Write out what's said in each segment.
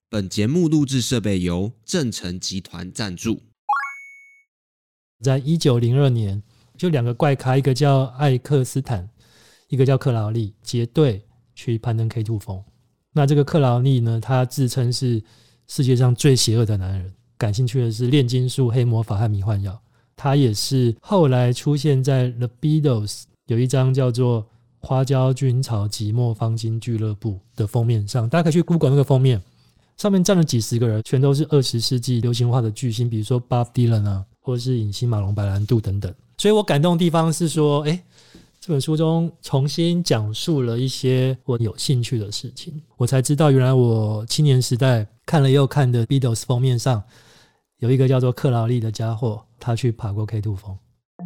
本节目录制设备由正成集团赞助。 在1902年，就两个怪咖，一个叫艾克斯坦，一个叫克劳利，结队去攀登 K2 峰。那这个克劳利呢，他自称是世界上最邪恶的男人，感兴趣的是炼金术、黑魔法和迷幻药。他也是后来出现在 The Beatles 有一张叫做《花椒菌草寂寞方巾俱乐部》的封面上，大家可以去 Google 那个封面，上面站了几十个人，全都是20世纪流行化的巨星，比如说 Bob Dylan 啊，或是影星马龙白兰度等等。所以我感动的地方是说，这本书中重新讲述了一些我有兴趣的事情，我才知道原来我青年时代看了又看的 Beatles 封面上有一个叫做克劳利的家伙，他去爬过 K2 峰。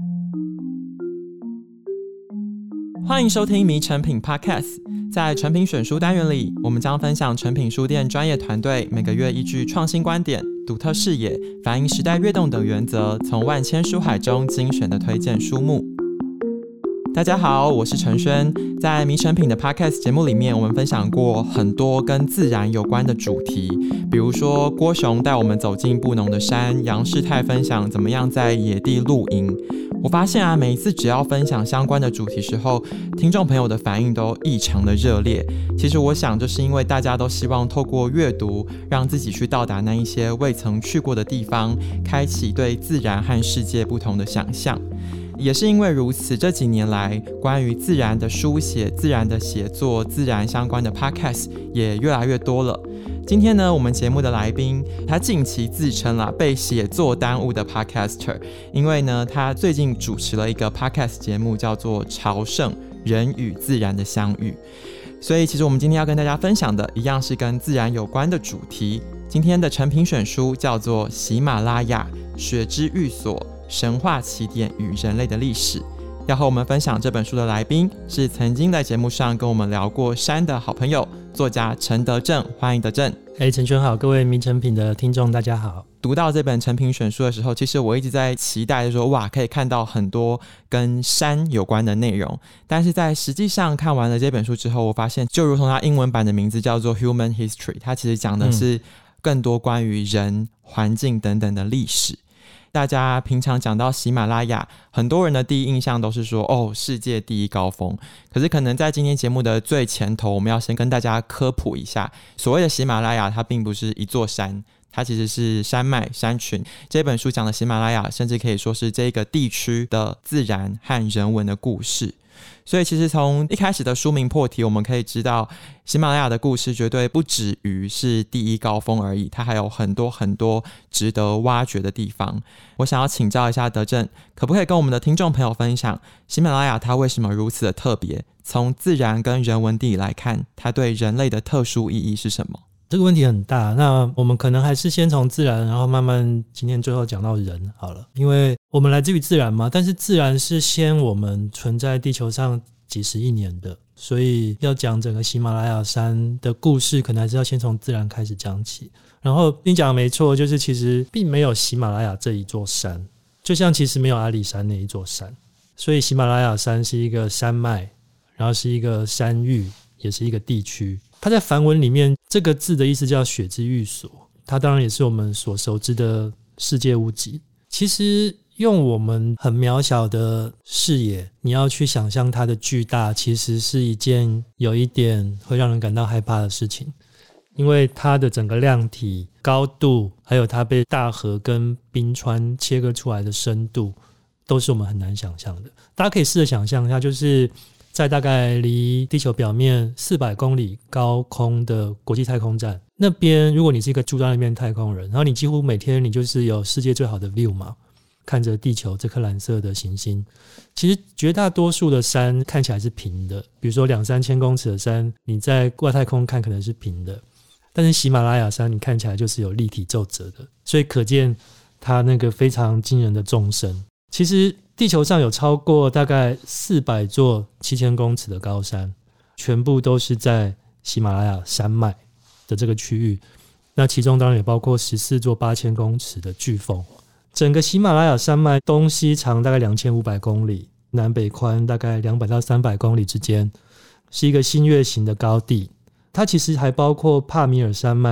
欢迎收听迷成品 Podcast。 在成品选书单元里，我们将分享成品书店专业团队每个月依据创新观点、独特视野、反映时代跃动等原则，从万千书海中精选的推荐书目。大家好，我是陈轩。在迷成品的 Podcast 节目里面，我们分享过很多跟自然有关的主题，比如说郭雄带我们走进布农的山，杨世泰分享怎么样在野地露营。我发现每一次只要分享相关的主题时候，听众朋友的反应都异常的热烈。其实我想，就是因为大家都希望透过阅读，让自己去到达那一些未曾去过的地方，开启对自然和世界不同的想象。也是因为如此，这几年来关于自然的书写、自然的写作、自然相关的 podcast 也越来越多了。今天呢，我们节目的来宾他近期自称被写作耽误的 podcaster， 因为呢他最近主持了一个 podcast 节目叫做朝圣人与自然的相遇。所以其实我们今天要跟大家分享的一样是跟自然有关的主题。今天的成品选书叫做喜马拉雅雪之寓所，神话起点与人类的历史。要和我们分享这本书的来宾是曾经在节目上跟我们聊过山的好朋友，作家陈德正。欢迎德正。 陈轩好，各位迷成品的听众大家好。 读到这本成品选书的时候，其实我一直在期待说，哇，可以看到很多跟山有关的内容。但是在实际上看完了这本书之后，我发现就如同它英文版的名字叫做 Human History， 它其实讲的是更多关于人、环境等等的历史。大家平常讲到喜马拉雅，很多人的第一印象都是说世界第一高峰。可是可能在今天节目的最前头，我们要先跟大家科普一下，所谓的喜马拉雅它并不是一座山，它其实是山脉山群。这本书讲的喜马拉雅甚至可以说是这个地区的自然和人文的故事。所以其实从一开始的书名破题，我们可以知道喜马拉雅的故事绝对不止于是第一高峰而已，它还有很多很多值得挖掘的地方。我想要请教一下德正，可不可以跟我们的听众朋友分享喜马拉雅它为什么如此的特别？从自然跟人文地理来看，它对人类的特殊意义是什么？ 这个问题很大，那我们可能还是先从自然，然后慢慢今天最后讲到人好了。因为我们来自于自然嘛，但是自然是先我们存在地球上几十亿年的，所以要讲整个喜马拉雅山的故事，可能还是要先从自然开始讲起。然后你讲的没错，就是其实并没有喜马拉雅这一座山，就像其实没有阿里山那一座山。所以喜马拉雅山是一个山脉，然后是一个山域，也是一个地区。它在梵文里面这个字的意思叫雪之寓所，它当然也是我们所熟知的世界屋脊。其实用我们很渺小的视野，你要去想象它的巨大，其实是一件有一点会让人感到害怕的事情。因为它的整个量体、高度，还有它被大河跟冰川切割出来的深度，都是我们很难想象的。大家可以试着想象一下，就是在大概离地球表面400公里高空的国际太空站那边，如果你是一个住在那边太空人，然后你几乎每天你就是有世界最好的 view 嘛，看着地球这颗蓝色的行星。其实绝大多数的山看起来是平的，比如说2-3千公尺的山，你在外太空看可能是平的，但是喜马拉雅山你看起来就是有立体皱褶的，所以可见它那个非常惊人的纵深。其实地球上有超过大概400座7000公尺的高山，全部都是在喜马拉雅山脉的这个区域。那其中当然也包括14座8000公尺的巨峰。整个喜马拉雅山脉东西长大概2500公里，南北宽大概200到300公里之间，是一个新月形的高地。它其实还包括帕米尔山脉，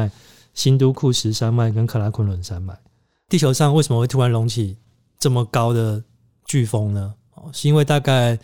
新都库什山脉跟克拉昆仑山脉。地球上为什么会突然隆起这么高的飓风呢？是因为大概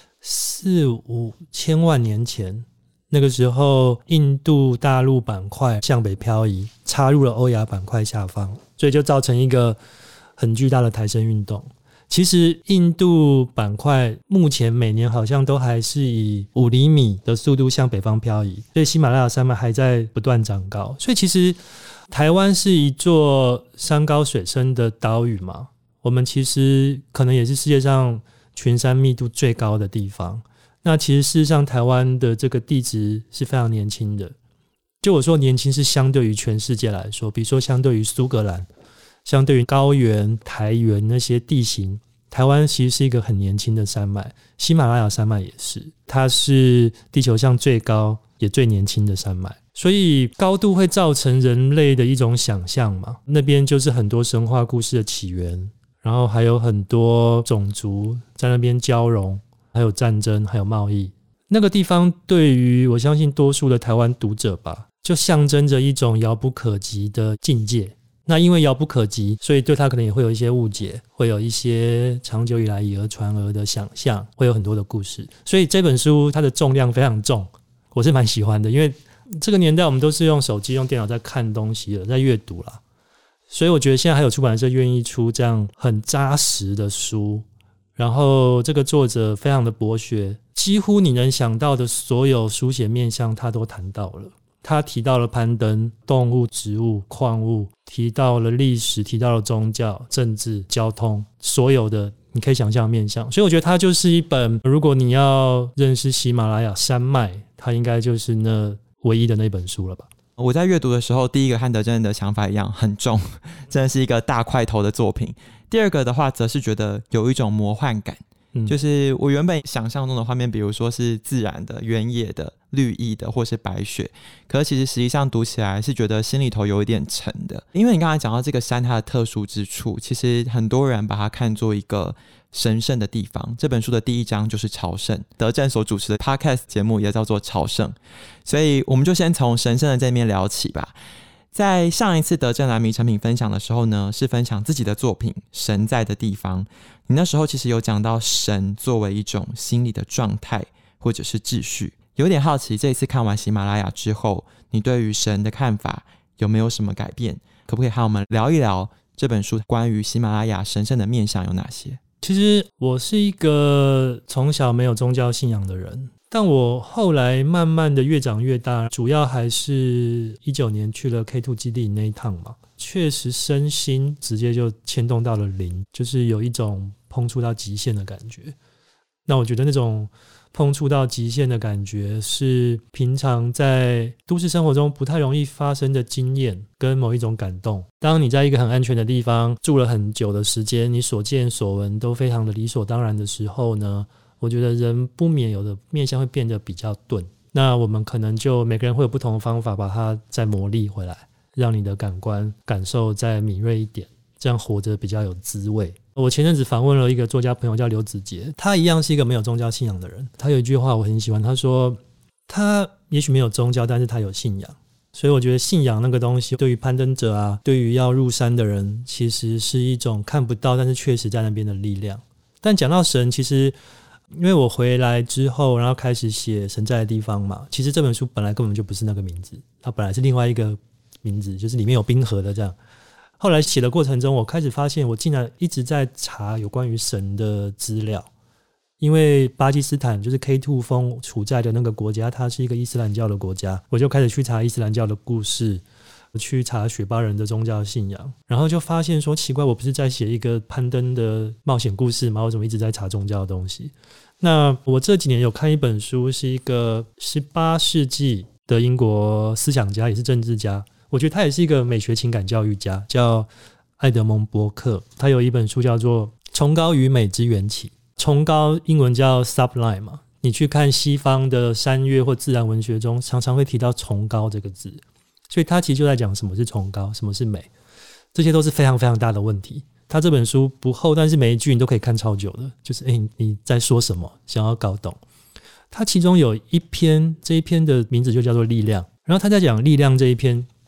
4-5千万年前，那个时候印度大陆板块向北漂移，插入了欧亚板块下方，所以就造成一个很巨大的抬升运动。其实印度板块目前每年好像都还是以5厘米的速度向北方漂移，所以喜马拉雅山脉还在不断长高。所以其实台湾是一座山高水深的岛屿嘛，我们其实可能也是世界上群山密度最高的地方。那其实事实上台湾的这个地质是非常年轻的，就我说年轻是相对于全世界来说，比如说相对于苏格兰，相对于高原、台原那些地形，台湾其实是一个很年轻的山脉，喜马拉雅山脉也是，它是地球上最高也最年轻的山脉，所以高度会造成人类的一种想象嘛，那边就是很多神话故事的起源，然后还有很多种族在那边交融，还有战争，还有贸易。那个地方对于我相信多数的台湾读者吧，就象征着一种遥不可及的境界。那因为遥不可及，所以对他可能也会有一些误解，会有一些长久以来以讹传讹的想象，会有很多的故事。所以这本书它的重量非常重，我是蛮喜欢的，因为这个年代我们都是用手机用电脑在看东西了，在阅读啦，所以我觉得现在还有出版社愿意出这样很扎实的书，然后这个作者非常的博学，几乎你能想到的所有书写面向他都谈到了。他提到了攀登、动物、植物、矿物，提到了历史，提到了宗教、政治、交通，所有的你可以想象的面向。所以我觉得它就是一本，如果你要认识喜马拉雅山脉，它应该就是那唯一的那本书了吧。 我在阅读的时候，第一个和德正的想法一样，很重，真的是一个大块头的作品。第二个的话，则是觉得有一种魔幻感，就是我原本想象中的画面，比如说是自然的、原野的、绿意的，或是白雪，可是其实实际上读起来是觉得心里头有一点沉的。因为你刚才讲到这个山它的特殊之处，其实很多人把它看作一个神圣的地方。这本书的第一章就是朝圣，德正所主持的 podcast 节目也叫做朝圣，所以我们就先从神圣的这面聊起吧。在上一次德正来迷成品分享的时候呢，是分享自己的作品《神在的地方》。你那时候其实有讲到神作为一种心理的状态或者是秩序，有点好奇这一次看完喜马拉雅之后，你对于神的看法有没有什么改变？可不可以和我们聊一聊这本书关于喜马拉雅神圣的面向有哪些？ 其实我是一个从小没有宗教信仰的人，但我后来慢慢的越长越大，主要还是19年去了 K2 基地那一趟嘛，确实身心直接就牵动到了灵，就是有一种碰触到极限的感觉。那我觉得那种碰触到极限的感觉是平常在都市生活中不太容易发生的经验跟某一种感动。当你在一个很安全的地方住了很久的时间，你所见所闻都非常的理所当然的时候呢，我觉得人不免有的面向会变得比较钝。那我们可能就每个人会有不同的方法把它再磨砺回来，让你的感官感受再敏锐一点，这样活着比较有滋味。我前阵子访问了一个作家朋友叫刘子杰，他一样是一个没有宗教信仰的人。他有一句话我很喜欢，他说他也许没有宗教，但是他有信仰。所以我觉得信仰那个东西对于攀登者啊，对于要入山的人，其实是一种看不到但是确实在那边的力量。但讲到神，其实因为我回来之后然后开始写神在的地方嘛，其实这本书本来根本就不是那个名字，它本来是另外一个名字，就是里面有冰河的这样。后来写的过程中，我开始发现我竟然一直在查有关于神的资料，因为巴基斯坦就是 K2 峰处在的那个国家，它是一个伊斯兰教的国家，我就开始去查伊斯兰教的故事，去查雪巴人的宗教信仰，然后就发现说奇怪，我不是在写一个攀登的冒险故事吗？我怎么一直在查宗教的东西？那我这几年有看一本书，是一个18世纪的英国思想家，也是政治家，我觉得他也是一个美学情感教育家，叫艾德蒙·伯克。他有一本书叫做《崇高与美之缘起》，崇高英文叫 sublime 嘛，你去看西方的山岳或自然文学中常常会提到崇高这个字，所以他其实就在讲什么是崇高，什么是美，这些都是非常非常大的问题。他这本书不厚，但是每一句你都可以看超久的，就是你在说什么，想要搞懂。他其中有一篇，这一篇的名字就叫做力量，然后他在讲力量这一篇，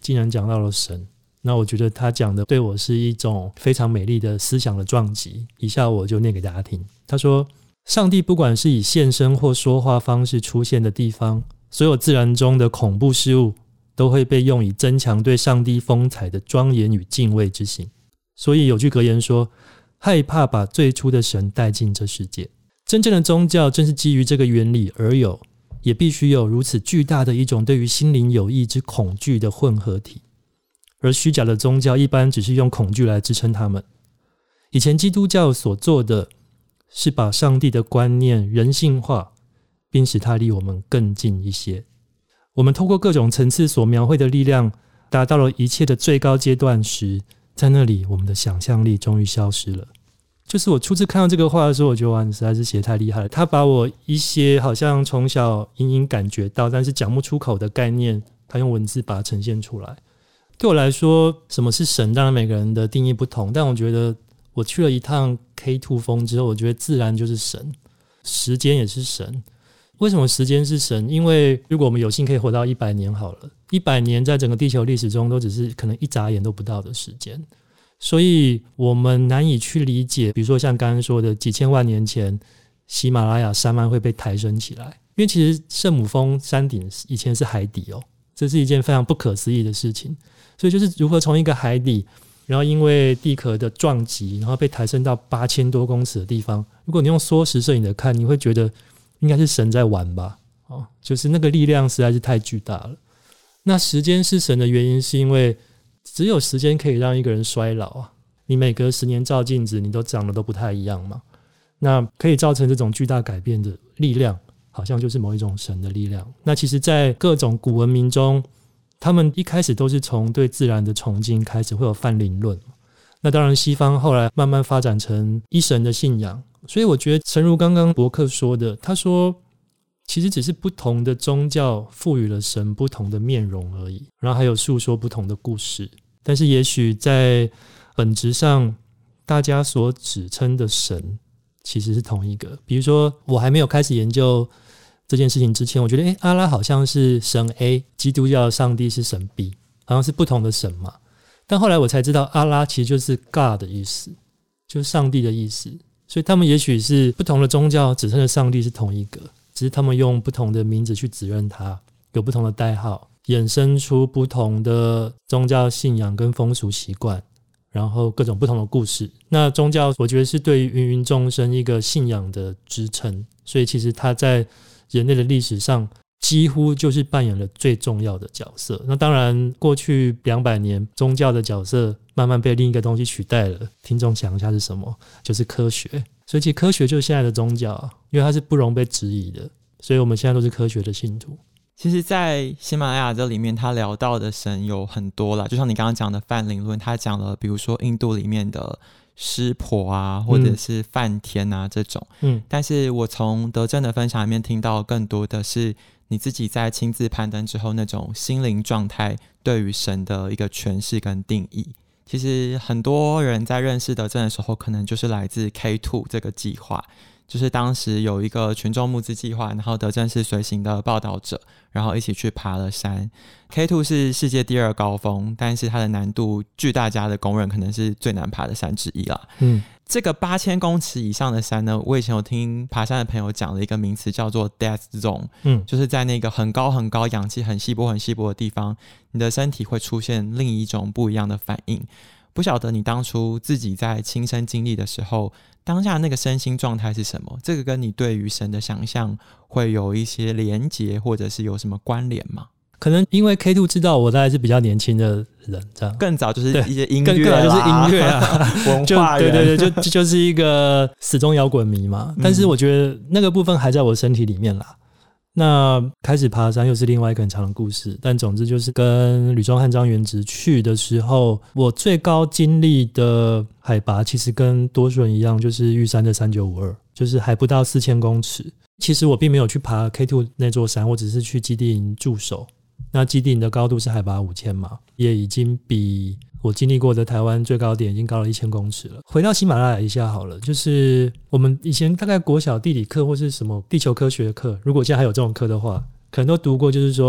竟然讲到了神。那我觉得他讲的对我是一种非常美丽的思想的撞击，以下我就念给大家听。他说，上帝不管是以现身或说话方式出现的地方，所有自然中的恐怖事物都会被用以增强对上帝风采的庄严与敬畏之心。所以有句格言说，害怕把最初的神带进这世界。真正的宗教正是基于这个原理而有，也必须有如此巨大的一种对于心灵有益之恐惧的混合体。而虚假的宗教一般只是用恐惧来支撑他们。以前基督教所做的是把上帝的观念人性化，并使它离我们更近一些。我们透过各种层次所描绘的力量达到了一切的最高阶段时，在那里我们的想象力终于消失了。就是我初次看到这个话的时候，我觉得哇，你实在是写得太厉害了。他把我一些好像从小隐隐感觉到但是讲不出口的概念，他用文字把它呈现出来。对我来说，什么是神？当然每个人的定义不同，但我觉得我去了一趟 K2 峰之后，我觉得自然就是神，时间也是神。为什么时间是神？因为如果我们有幸可以活到100年好了，100年在整个地球历史中都只是可能一眨眼都不到的时间，所以我们难以去理解，比如说像刚刚说的几千万年前喜马拉雅山脉会被抬升起来，因为其实圣母峰山顶以前是海底哦，这是一件非常不可思议的事情。所以就是如何从一个海底，然后因为地壳的撞击，然后被抬升到8000多公尺的地方，如果你用缩时摄影的看，你会觉得应该是神在玩吧，就是那个力量实在是太巨大了。那时间是神的原因是因为只有时间可以让一个人衰老啊，你每隔10年照镜子你都长得都不太一样嘛，那可以造成这种巨大改变的力量好像就是某一种神的力量。那其实在各种古文明中，他们一开始都是从对自然的崇敬开始，会有泛灵论。那当然西方后来慢慢发展成一神的信仰。所以我觉得诚如刚刚伯克说的，他说其实只是不同的宗教赋予了神不同的面容而已，然后还有述说不同的故事。但是也许在本质上大家所指称的神其实是同一个。比如说我还没有开始研究这件事情之前，我觉得阿拉好像是神 A， 基督教的上帝是神 B， 好像是不同的神嘛。但后来我才知道阿拉其实就是 God 的意思，就是上帝的意思。所以他们也许是不同的宗教指称的上帝是同一个，只是他们用不同的名字去指认他，有不同的代号，衍生出不同的宗教信仰跟风俗习惯，然后各种不同的故事。那宗教我觉得是对于芸芸众生一个信仰的支撑，所以其实它在人类的历史上几乎就是扮演了最重要的角色。那当然过去200年宗教的角色慢慢被另一个东西取代了，听众想一下是什么？就是科学。所以其实科学就是现在的宗教，因为它是不容被质疑的，所以我们现在都是科学的信徒。 其实在喜马拉雅这里面他聊到的神有很多啦，就像你刚刚讲的泛灵论，他讲了比如说印度里面的湿婆啊，或者是梵天啊这种。但是我从德正的分享里面听到更多的是你自己在亲自攀登之后那种心灵状态对于神的一个诠释跟定义。其实很多人在认识德正的时候可能就是来自 K2 这个计划，就是当时有一个群众募资计划，然后德正是随行的报道者，然后一起去爬了山。K2 是世界第2高峰，但是它的难度据大家的公认可能是最难爬的山之一啦。这个8000公尺以上的山呢，我以前有听爬山的朋友讲了一个名词叫做 Death Zone，就是在那个很高很高氧气很稀薄很稀薄的地方，你的身体会出现另一种不一样的反应。不晓得你当初自己在亲身经历的时候，当下那个身心状态是什么？这个跟你对于神的想象会有一些连结，或者是有什么关联吗？ 可能因为 K2 知道我大概是比较年轻的人，这样更早就是一些音乐啦， 更早就是音乐啊， 文化人， 对，就是一个死忠摇滚迷嘛。但是我觉得那个部分还在我身体里面啦。那开始爬山又是另外一个很长的故事，但总之就是跟吕宗翰、张元直去的时候，我最高经历的海拔其实跟多数人一样，就是玉山的3952，就是还不到4000公尺。其实我并没有去爬 K2 那座山，我只是去基地营驻守。那基地营的高度是海拔5000嘛，也已经比我经历过的台湾最高点已经高了1000公尺了。回到喜马拉雅一下好了，就是我们以前大概国小地理课或是什么地球科学课，如果现在还有这种课的话，可能都读过，就是说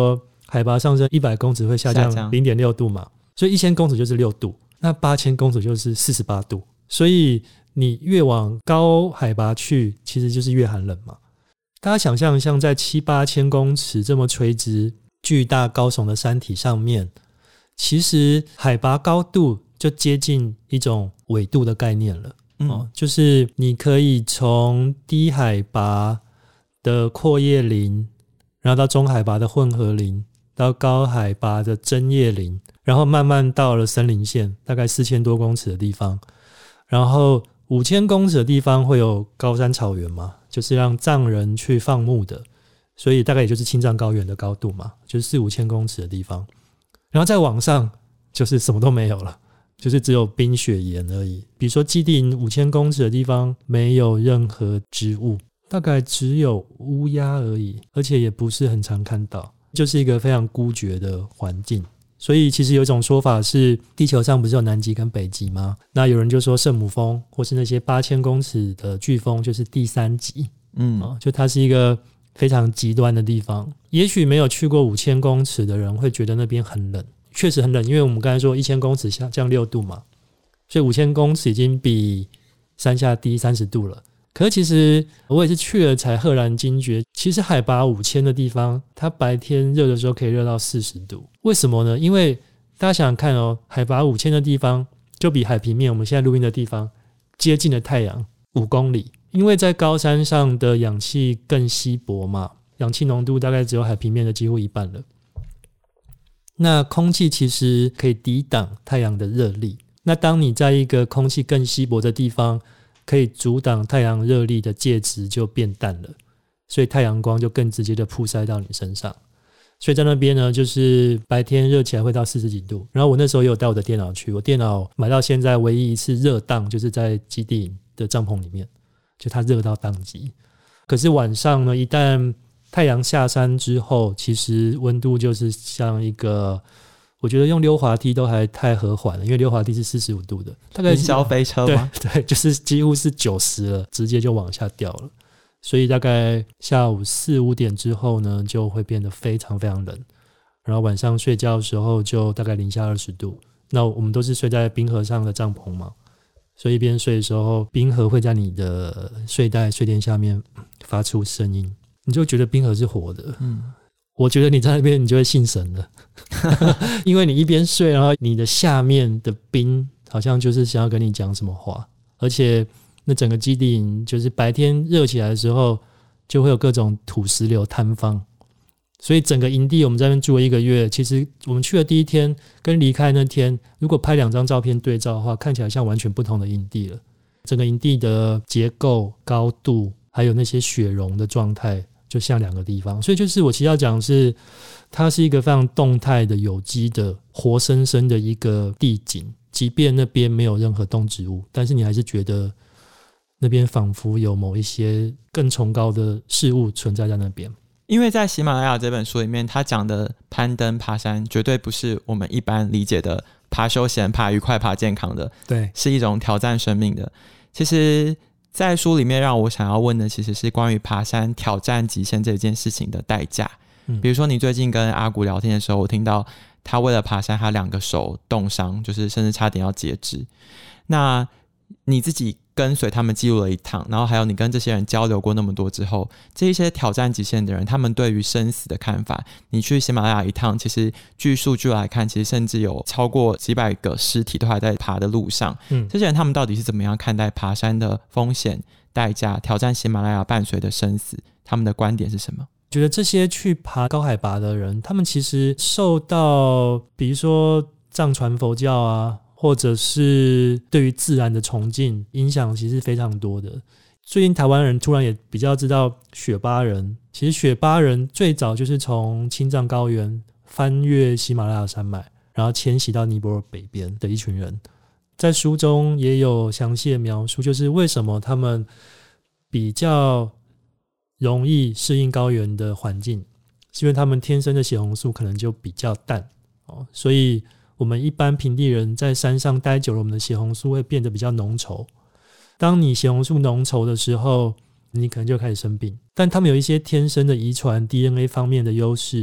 海拔上升100公尺会下降 0.6 度嘛，所以1000公尺就是6度，那8000公尺就是48度，所以你越往高海拔去其实就是越寒冷嘛。大家想象像在7-8千公尺这么垂直巨大高耸的山体上面，其实海拔高度就接近一种纬度的概念了。就是你可以从低海拔的阔叶林，然后到中海拔的混合林，到高海拔的针叶林，然后慢慢到了森林线，大概4000多公尺的地方，然后5000公尺的地方会有高山草原嘛，就是让藏人去放牧的，所以大概也就是青藏高原的高度嘛，就是4-5千公尺的地方，然后再往上就是什么都没有了，就是只有冰雪岩而已。比如说基地营5000公尺的地方没有任何植物，大概只有乌鸦而已，而且也不是很常看到，就是一个非常孤绝的环境。所以其实有一种说法是，地球上不是有南极跟北极吗？那有人就说圣母峰或是那些8000公尺的巨峰就是第3极，就它是一个非常极端的地方。也许没有去过5000公尺的人会觉得那边很冷，确实很冷，因为我们刚才说1000公尺下降6度嘛，所以5000公尺已经比山下低30度了。可是其实我也是去了才赫然惊觉，其实海拔5000的地方，它白天热的时候可以热到40度。为什么呢？因为大家想想看海拔5000的地方就比海平面我们现在录音的地方接近了太阳5公里，因为在高山上的氧气更稀薄嘛，氧气浓度大概只有海平面的几乎1半了。那空气其实可以抵挡太阳的热力，那当你在一个空气更稀薄的地方，可以阻挡太阳热力的介质就变淡了，所以太阳光就更直接的曝晒到你身上。所以在那边呢，就是白天热起来会到40几度。然后我那时候也有带我的电脑去，我电脑买到现在唯一一次热当就是在基地营的帐篷里面，就它热到当机。可是晚上呢，一旦太阳下山之后，其实温度就是像一个，我觉得用溜滑梯都还太和缓了，因为溜滑梯是45度的，大概是云霄飞车吗？ 对，就是几乎是90了，直接就往下掉了。所以大概下午4-5点之后呢，就会变得非常非常冷，然后晚上睡觉的时候就大概零下20度。那我们都是睡在冰河上的帐篷嘛，所以一边睡的时候，冰河会在你的睡袋睡垫下面发出声音，你就觉得冰河是活的。我觉得你在那边你就会信神了因为你一边睡，然后你的下面的冰好像就是想要跟你讲什么话，而且那整个基地营就是白天热起来的时候就会有各种土石流坍方，所以整个营地我们在那边住了1个月，其实我们去的第一天跟离开那天如果拍2张照片对照的话，看起来像完全不同的营地了。整个营地的结构、高度还有那些雪融的状态就像2个地方。所以就是我其实要讲的是，它是一个非常动态的有机的活生生的一个地景，即便那边没有任何动植物，但是你还是觉得那边仿佛有某一些更崇高的事物存在在那边。 因为在喜马拉雅这本书里面，他讲的攀登爬山绝对不是我们一般理解的爬休闲、爬愉快、爬健康的， 对， 是一种挑战生命的。其实在书里面让我想要问的其实是关于爬山挑战极限这件事情的代价。比如说你最近跟阿古聊天的时候，我听到他为了爬山他2个手冻伤，就是甚至差点要截肢。那你自己跟随他们记录了一趟，然后还有你跟这些人交流过那么多之后，这一些挑战极限的人他们对于生死的看法，你去喜马拉雅一趟，其实据数据来看，其实甚至有超过几百个尸体都还在爬的路上。这些人他们到底是怎么样看待爬山的风险、代价、挑战喜马拉雅伴随的生死，他们的观点是什么？ 觉得这些去爬高海拔的人，他们其实受到比如说藏传佛教啊，或者是对于自然的崇敬影响其实非常多的。最近台湾人突然也比较知道雪巴人，其实雪巴人最早就是从青藏高原翻越喜马拉雅山脉，然后迁徙到尼泊尔北边的一群人。在书中也有详细的描述，就是为什么他们比较容易适应高原的环境，是因为他们天生的血红素可能就比较淡，所以我们一般平地人在山上待久了，我们的血红素会变得比较浓稠。当你血红素浓稠的时候，你可能就开始生病。但他们有一些天生的遗传 DNA 方面的优势，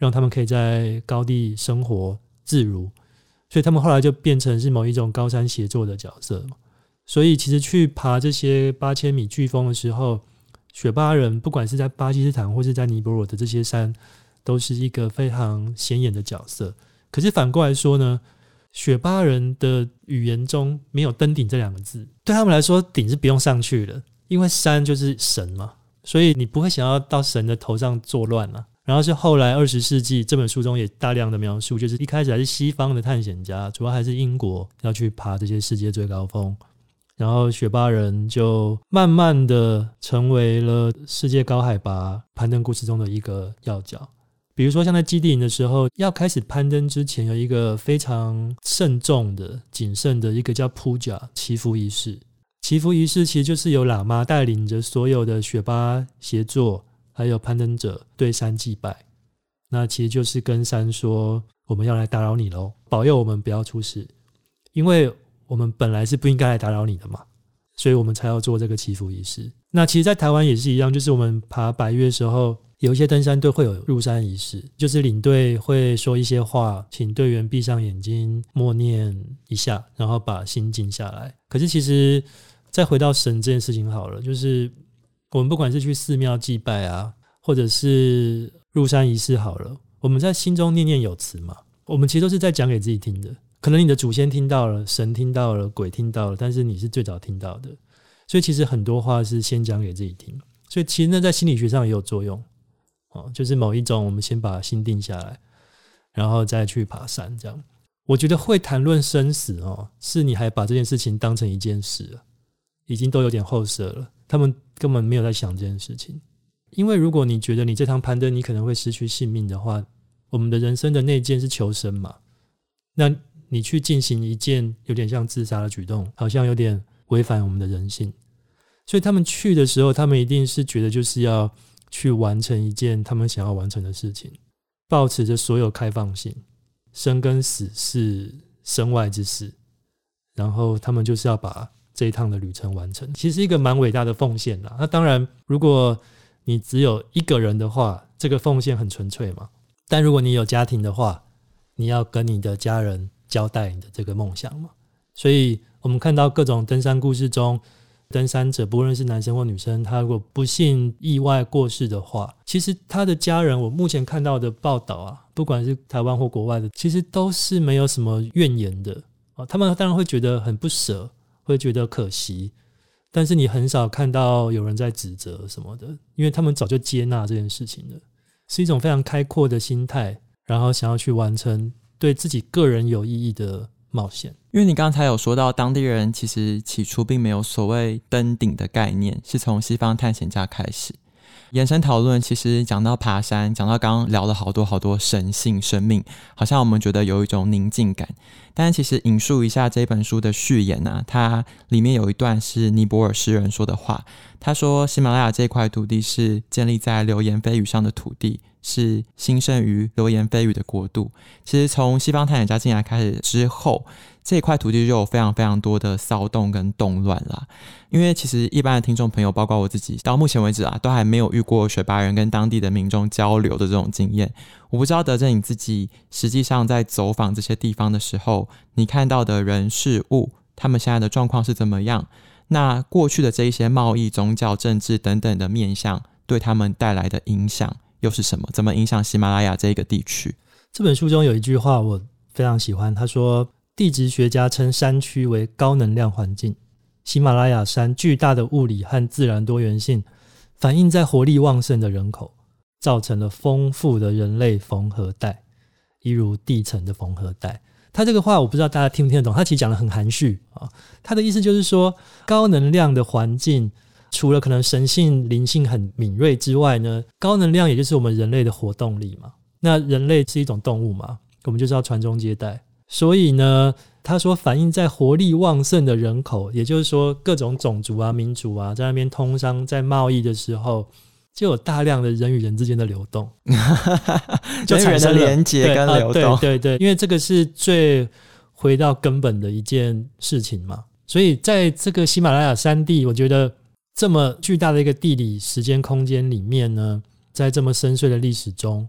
让他们可以在高地生活自如，所以他们后来就变成是某一种高山协作的角色。所以其实去爬这些8000米巨峰的时候，雪巴人不管是在巴基斯坦或是在尼泊尔的这些山，都是一个非常显眼的角色。可是反过来说呢，雪巴人的语言中没有登顶这2个字，对他们来说顶是不用上去的，因为山就是神嘛，所以你不会想要到神的头上作乱啊。然后是后来20世纪这本书中也大量的描述，就是一开始还是西方的探险家，主要还是英国要去爬这些世界最高峰，然后雪巴人就慢慢的成为了世界高海拔攀登故事中的一个要角。比如说像在基地营的时候，要开始攀登之前有一个非常慎重的谨慎的一个叫puja祈福仪式。祈福仪式其实就是由喇嘛带领着所有的雪巴协作还有攀登者对山祭拜，那其实就是跟山说我们要来打扰你咯，保佑我们不要出事，因为我们本来是不应该来打扰你的嘛，所以我们才要做这个祈福仪式。那其实在台湾也是一样，就是我们爬百岳的时候，有一些登山队会有入山仪式，就是领队会说一些话，请队员闭上眼睛默念一下，然后把心静下来。可是其实再回到神这件事情好了，就是我们不管是去寺庙祭拜啊，或者是入山仪式好了，我们在心中念念有词嘛，我们其实都是在讲给自己听的。可能你的祖先听到了，神听到了，鬼听到了，但是你是最早听到的，所以其实很多话是先讲给自己听。所以其实那在心理学上也有作用，就是某一种我们先把心定下来，然后再去爬山这样。我觉得会谈论生死是你还把这件事情当成一件事了，已经都有点后设了，他们根本没有在想这件事情。因为如果你觉得你这趟攀登你可能会失去性命的话，我们的人生的内建是求生嘛，那你去进行一件有点像自杀的举动，好像有点违反我们的人性。所以他们去的时候，他们一定是觉得就是要去完成一件他们想要完成的事情，抱持着所有开放性，生跟死是身外之事，然后他们就是要把这一趟的旅程完成，其实是一个蛮伟大的奉献啦。那当然如果你只有一个人的话，这个奉献很纯粹嘛，但如果你有家庭的话，你要跟你的家人交代你的这个梦想嘛。所以我们看到各种登山故事中，登山者不论是男生或女生，他如果不幸意外过世的话，其实他的家人，我目前看到的报道啊，不管是台湾或国外的，其实都是没有什么怨言的。他们当然会觉得很不舍，会觉得可惜，但是你很少看到有人在指责什么的，因为他们早就接纳这件事情了，是一种非常开阔的心态，然后想要去完成对自己个人有意义的冒险。 因为你刚才有说到当地人其实起初并没有所谓登顶的概念，是从西方探险家开始延伸讨论。其实讲到爬山，讲到刚刚聊了好多神性生命，好像我们觉得有一种宁静感，但是其实引述一下这本书的序言啊，它里面有一段是尼泊尔诗人说的话。他说喜马拉雅这块土地是建立在流言蜚语上的土地，是兴盛于流言蜚语的国度。其实从西方探险家进来开始之后，这一块土地就有非常非常多的骚动跟动乱啦。因为其实一般的听众朋友，包括我自己，到目前为止啊，都还没有遇过雪巴人跟当地的民众交流的这种经验。我不知道德正你自己实际上在走访这些地方的时候，你看到的人事物，他们现在的状况是怎么样？那过去的这一些贸易、宗教、政治等等的面向，对他们带来的影响又是什么？怎么影响喜马拉雅这个地区？ 这本书中有一句话我非常喜欢，他说地质学家称山区为高能量环境，喜马拉雅山巨大的物理和自然多元性反映在活力旺盛的人口，造成了丰富的人类缝合带，一如地层的缝合带。他这个话我不知道大家听不听得懂，他其实讲得很含蓄他的意思就是说，高能量的环境除了可能神性灵性很敏锐之外呢，高能量也就是我们人类的活动力嘛。那人类是一种动物嘛，我们就是要传宗接代，所以呢他说反映在活力旺盛的人口，也就是说各种种族啊民族啊在那边通商在贸易的时候，就有大量的人与人之间的流动就产生了人的连结跟流动， 对，因为这个是最回到根本的一件事情嘛。所以在这个喜马拉雅山地，我觉得这么巨大的一个地理时间空间里面呢，在这么深邃的历史中，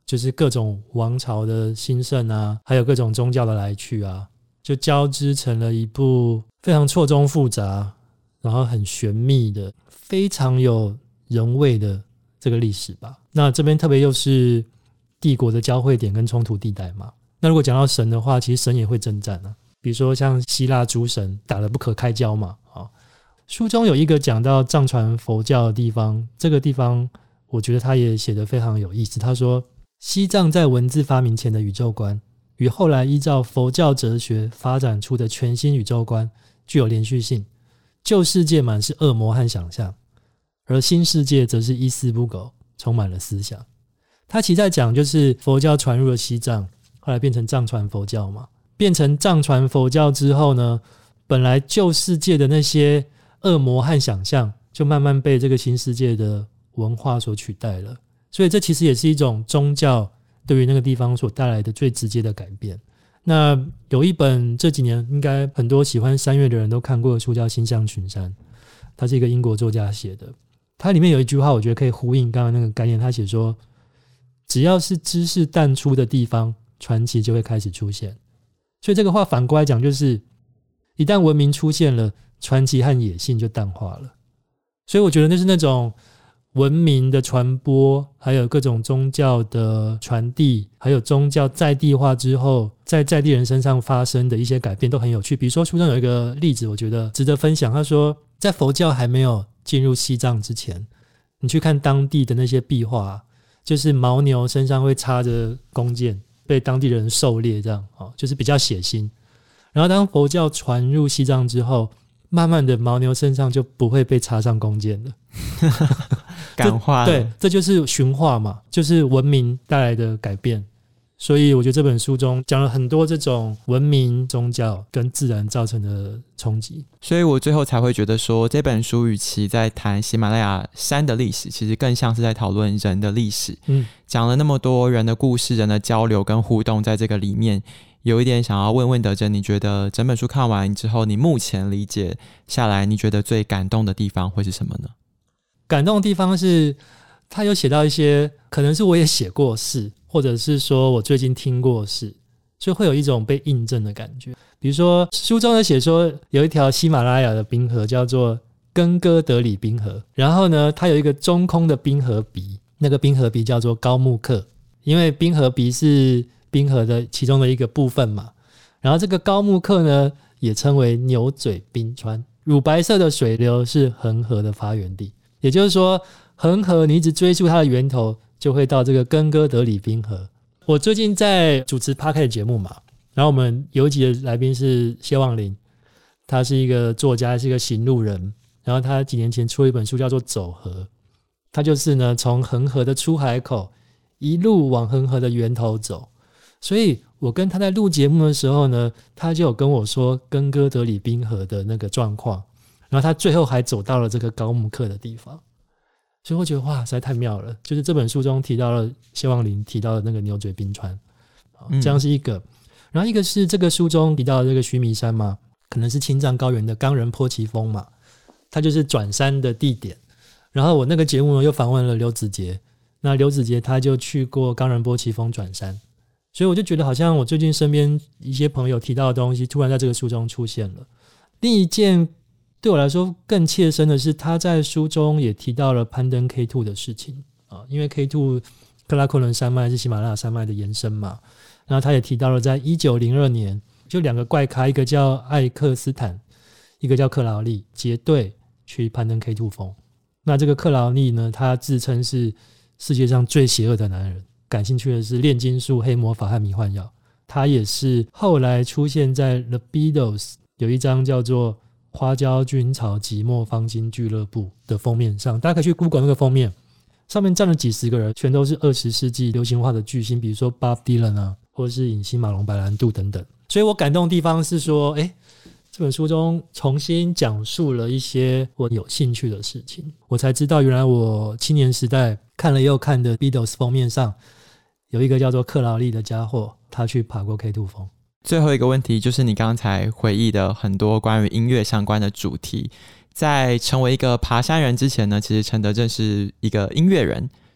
就是各种王朝的兴盛啊，还有各种宗教的来去啊，就交织成了一部非常错综复杂，然后很玄秘的，非常有人味的这个历史吧。那这边特别又是帝国的交汇点跟冲突地带嘛。那如果讲到神的话，其实神也会征战啊，比如说像希腊诸神打得不可开交嘛。书中有一个讲到藏传佛教的地方，这个地方我觉得他也写得非常有意思。他说，西藏在文字发明前的宇宙观与后来依照佛教哲学发展出的全新宇宙观具有连续性，旧世界满是恶魔和想象，而新世界则是一丝不苟，充满了思想。他其实在讲就是佛教传入了西藏，后来变成藏传佛教嘛。变成藏传佛教之后呢，本来旧世界的那些恶魔和想象就慢慢被这个新世界的文化所取代了。所以这其实也是一种宗教对于那个地方所带来的最直接的改变。那有一本这几年应该很多喜欢山岳的人都看过的书叫《星象群山》，它是一个英国作家写的。它里面有一句话我觉得可以呼应刚刚那个概念，他写说，只要是知识淡出的地方，传奇就会开始出现。所以这个话反过来讲，就是一旦文明出现了，传奇和野性就淡化了。所以我觉得那是那种文明的传播，还有各种宗教的传递，还有宗教在地化之后在地人身上发生的一些改变都很有趣。比如说书中有一个例子我觉得值得分享，他说在佛教还没有进入西藏之前，你去看当地的那些壁画，就是牦牛身上会插着弓箭被当地人狩猎，这样就是比较血腥。然后当佛教传入西藏之后，慢慢的牦牛身上就不会被插上弓箭了感化了。 对，这就是驯化嘛，就是文明带来的改变。所以我觉得这本书中讲了很多这种文明、宗教跟自然造成的冲击。 所以我最后才会觉得说，这本书与其在谈喜马拉雅山的历史，其实更像是在讨论人的历史。讲了那么多人的故事、人的交流跟互动在这个里面，有一点想要问问德珍，你觉得整本书看完之后，你目前理解下来，你觉得最感动的地方会是什么呢？ 感动的地方是他有写到一些可能是我也写过事，或者是说我最近听过事，所以会有一种被印证的感觉。比如说书中有写说有一条喜马拉雅的冰河叫做根哥德里冰河，然后呢它有一个中空的冰河鼻，那个冰河鼻叫做高木克，因为冰河鼻是冰河的其中的一个部分嘛。然后这个高木克呢也称为牛嘴冰川，乳白色的水流是恒河的发源地，也就是说恒河你一直追溯它的源头就会到这个根哥德里冰河。我最近在主持 Podcast 节目嘛，然后我们有一集的来宾是谢旺霖，他是一个作家，是一个行路人，然后他几年前出了一本书叫做走河，他就是呢从恒河的出海口一路往恒河的源头走。所以我跟他在录节目的时候呢，他就有跟我说根哥德里冰河的那个状况，然后他最后还走到了这个高木克的地方。所以我觉得哇，实在太妙了，就是这本书中提到了谢旺霖提到的那个牛嘴冰川，这样是一个。然后一个是这个书中提到的这个须弥山嘛，可能是青藏高原的冈仁波齐峰嘛，它就是转山的地点。然后我那个节目又访问了刘子杰，那刘子杰他就去过冈仁波齐峰转山，所以我就觉得好像我最近身边一些朋友提到的东西突然在这个书中出现了。另一件对我来说更切身的是，他在书中也提到了攀登 K2 的事情因为 K2 克拉克伦山脉是喜马拉雅山脉的延伸嘛，然后他也提到了在1902年就两个怪咖，一个叫艾克斯坦，一个叫克劳利，结队去攀登 K2 峰。那这个克劳利呢，他自称是世界上最邪恶的男人，感兴趣的是炼金术、黑魔法和迷幻药。他也是后来出现在 The Beatles 有一张叫做花椒菌草寂寞方巾俱乐部的封面上，大家可以去 Google 那个封面，上面站了几十个人，全都是20世纪流行化的巨星，比如说 Bob Dylan 啊，或是影星马龙白兰度等等。所以我感动的地方是说这本书中重新讲述了一些我有兴趣的事情，我才知道原来我青年时代看了又看的 Beatles 封面上有一个叫做克劳利的家伙，他去爬过 K2 峰。 最后一个问题就是你刚才回忆的很多关于音乐相关的主题，在成为一个爬山人之前呢，其实陈德正是一个音乐人，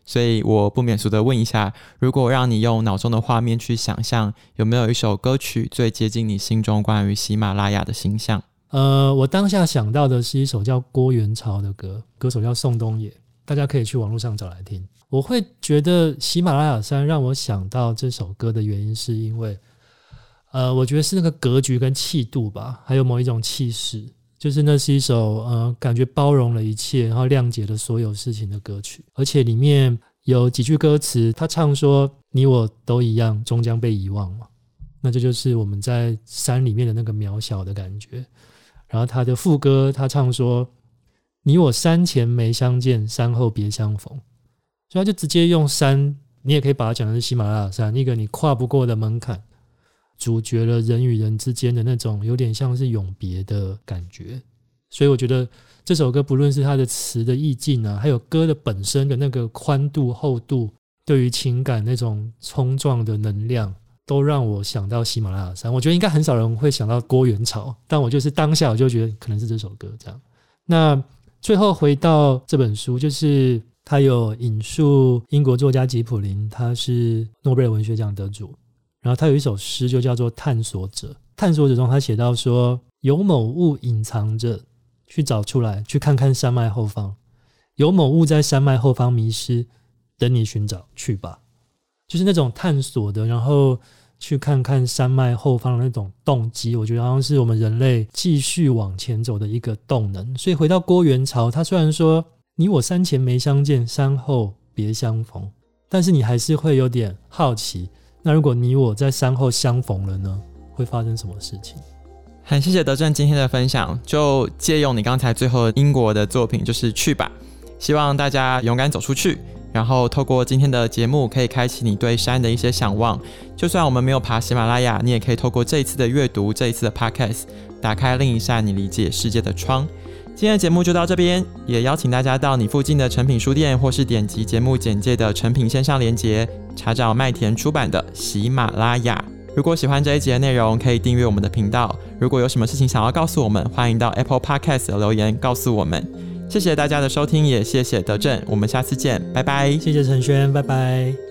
所以我不免俗的问一下，如果让你用脑中的画面去想象，有没有一首歌曲最接近你心中关于喜马拉雅的形象？ 我当下想到的是一首叫郭元潮的歌，歌手叫宋冬野，大家可以去网络上找来听。我会觉得喜马拉雅山让我想到这首歌的原因是因为我觉得是那个格局跟气度吧，还有某一种气势，就是那是一首感觉包容了一切，然后谅解了所有事情的歌曲。而且里面有几句歌词，他唱说你我都一样，终将被遗忘嘛，那这就是我们在山里面的那个渺小的感觉。然后他的副歌他唱说你我山前没相见，山后别相逢，所以他就直接用山，你也可以把它讲的是喜马拉雅山，一个你跨不过的门槛，主角了人与人之间的那种有点像是永别的感觉。所以我觉得这首歌不论是它的词的意境啊，还有歌的本身的那个宽度厚度，对于情感那种冲撞的能量，都让我想到喜马拉雅山。我觉得应该很少人会想到郭元潮，但我就是当下我就觉得可能是这首歌这样。那最后回到这本书，就是他有引述英国作家吉普林，他是诺贝尔文学奖得主，然后他有一首诗就叫做探索者。探索者中他写到说，有某物隐藏着，去找出来，去看看山脉后方，有某物在山脉后方迷失，等你寻找，去吧。就是那种探索的，然后去看看山脉后方的那种动机，我觉得好像是我们人类继续往前走的一个动能。所以回到郭元潮，他虽然说你我山前没相见，山后别相逢，但是你还是会有点好奇，那如果你我在山后相逢了呢，会发生什么事情？ 很谢谢德正今天的分享，就借用你刚才最后英国的作品，就是去吧，希望大家勇敢走出去，然后透过今天的节目可以开启你对山的一些想望。就算我们没有爬喜马拉雅，你也可以透过这一次的阅读，这一次的 podcast 打开另一扇你理解世界的窗。今天的节目就到这边，也邀请大家到你附近的诚品书店，或是点击节目简介的诚品线上连结，查找麦田出版的喜马拉雅。如果喜欢这一集的内容，可以订阅我们的频道。如果有什么事情想要告诉我们，欢迎到 Apple Podcast 的留言告诉我们。谢谢大家的收听，也谢谢德正，我们下次见，拜拜。 谢谢陈轩，拜拜。